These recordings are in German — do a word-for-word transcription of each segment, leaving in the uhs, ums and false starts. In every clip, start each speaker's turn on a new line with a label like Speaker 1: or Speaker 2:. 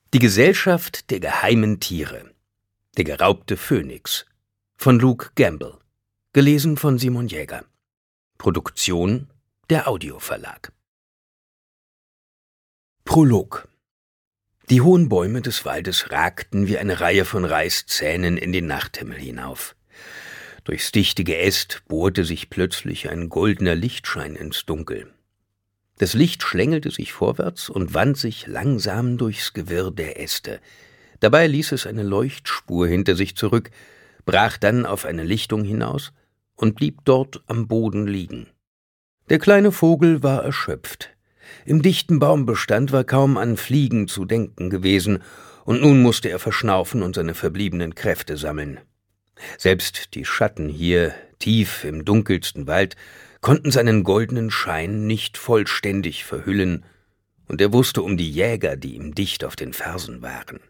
Speaker 1: Die Gesellschaft der geheimen Tiere. Der geraubte Phönix von Luke Gamble. Gelesen von Simon Jäger. Produktion der Audioverlag. Prolog. Die hohen Bäume des Waldes ragten wie eine Reihe von Reißzähnen in den Nachthimmel hinauf. Durchs dichte Geäst bohrte sich plötzlich ein goldener Lichtschein ins Dunkel. Das Licht schlängelte sich vorwärts und wand sich langsam durchs Gewirr der Äste. Dabei ließ es eine Leuchtspur hinter sich zurück, brach dann auf eine Lichtung hinaus und blieb dort am Boden liegen. Der kleine Vogel war erschöpft. Im dichten Baumbestand war kaum an Fliegen zu denken gewesen, und nun musste er verschnaufen und seine verbliebenen Kräfte sammeln. Selbst die Schatten hier, tief im dunkelsten Wald, konnten seinen goldenen Schein nicht vollständig verhüllen, und er wusste um die Jäger, die ihm dicht auf den Fersen waren.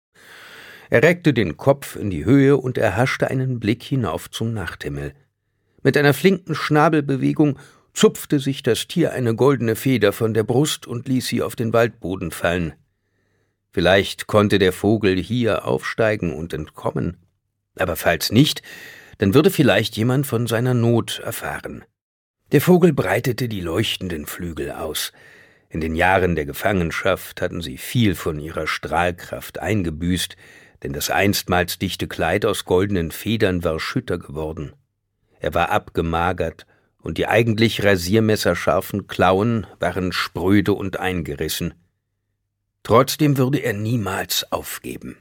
Speaker 1: Er reckte den Kopf in die Höhe und erhaschte einen Blick hinauf zum Nachthimmel. Mit einer flinken Schnabelbewegung zupfte sich das Tier eine goldene Feder von der Brust und ließ sie auf den Waldboden fallen. Vielleicht konnte der Vogel hier aufsteigen und entkommen, aber falls nicht, dann würde vielleicht jemand von seiner Not erfahren. Der Vogel breitete die leuchtenden Flügel aus. In den Jahren der Gefangenschaft hatten sie viel von ihrer Strahlkraft eingebüßt, denn das einstmals dichte Kleid aus goldenen Federn war schütter geworden. Er war abgemagert, und die eigentlich rasiermesserscharfen Klauen waren spröde und eingerissen. Trotzdem würde er niemals aufgeben.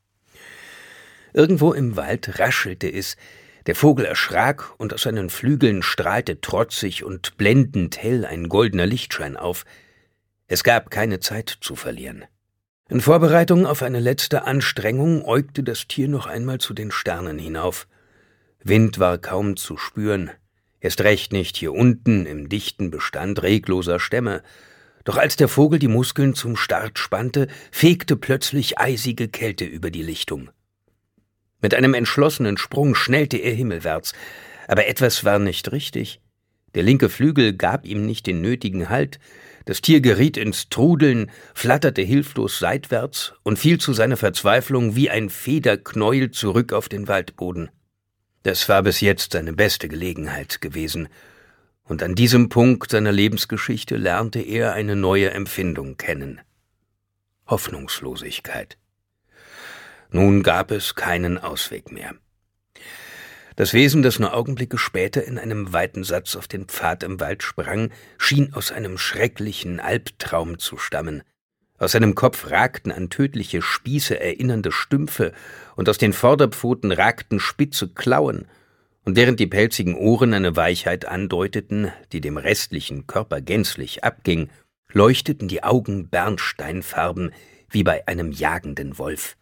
Speaker 1: Irgendwo im Wald raschelte es. Der Vogel erschrak, und aus seinen Flügeln strahlte trotzig und blendend hell ein goldener Lichtschein auf. Es gab keine Zeit zu verlieren. In Vorbereitung auf eine letzte Anstrengung äugte das Tier noch einmal zu den Sternen hinauf. Wind war kaum zu spüren, erst recht nicht hier unten im dichten Bestand regloser Stämme. Doch als der Vogel die Muskeln zum Start spannte, fegte plötzlich eisige Kälte über die Lichtung. Mit einem entschlossenen Sprung schnellte er himmelwärts, aber etwas war nicht richtig. Der linke Flügel gab ihm nicht den nötigen Halt, das Tier geriet ins Trudeln, flatterte hilflos seitwärts und fiel zu seiner Verzweiflung wie ein Federknäuel zurück auf den Waldboden. Das war bis jetzt seine beste Gelegenheit gewesen, und an diesem Punkt seiner Lebensgeschichte lernte er eine neue Empfindung kennen: Hoffnungslosigkeit. Nun gab es keinen Ausweg mehr. Das Wesen, das nur Augenblicke später in einem weiten Satz auf den Pfad im Wald sprang, schien aus einem schrecklichen Albtraum zu stammen. Aus seinem Kopf ragten an tödliche Spieße erinnernde Stümpfe, und aus den Vorderpfoten ragten spitze Klauen, und während die pelzigen Ohren eine Weichheit andeuteten, die dem restlichen Körper gänzlich abging, leuchteten die Augen bernsteinfarben wie bei einem jagenden Wolf.